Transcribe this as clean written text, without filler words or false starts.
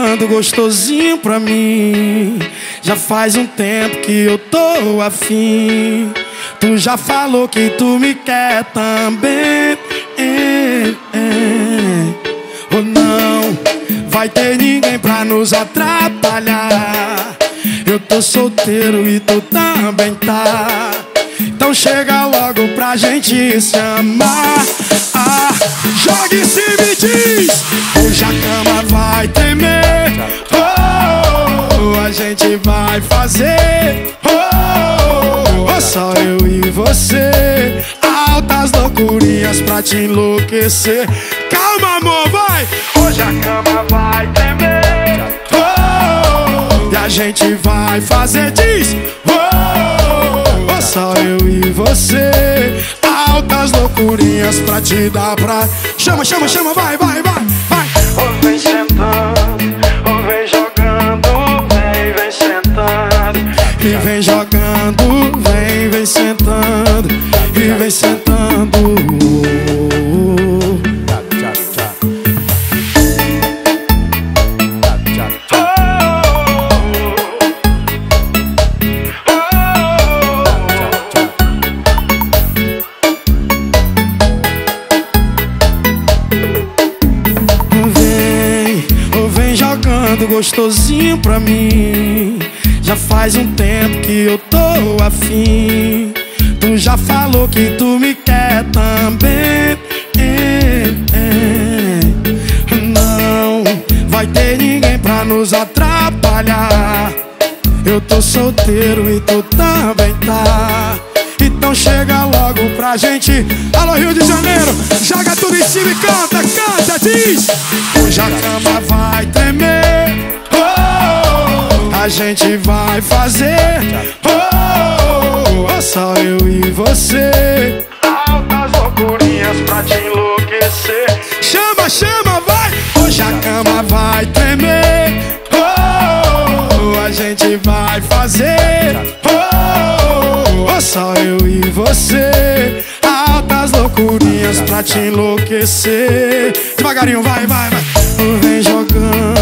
jogando gostosinho pra mim. Já faz um tempo que eu tô afim. Tu já falou que tu me quer também. Ou não vai ter ninguém pra nos atrapalhar. Eu tô solteiro e tu também tá. Então chega logo pra gente se amar. Joga e se me diz, hoje a cama vai tremer. A gente vai fazer só eu e você. Altas loucurinhas pra te enlouquecer. Calma, amor, vai! Hoje a cama vai tremer. E a gente vai fazer, diz, só eu e você. Altas loucurinhas pra te dar pra... Chama, chama, chama, vai, vai, vai, vai. Ou vem sentando, ou vem jogando, vem sentando. E vem jogando, vem sentando. E vem sentando. Gostosinho pra mim. Já faz um tempo que eu tô afim. Tu já falou que tu me quer também. Não vai ter ninguém pra nos atrapalhar. Eu tô solteiro e tu também tá. Então chega logo pra gente. Alô, Rio de Janeiro, joga tudo em cima e canta, canta, diz. Hoje a cama vai tremer. A gente vai fazer só eu e você. Altas loucurinhas pra te enlouquecer. Chama, chama, vai. Hoje a cama vai tremer. A gente vai fazer só eu e você. Altas loucurinhas pra te enlouquecer. Devagarinho, vai, vai, vai. Vem jogando,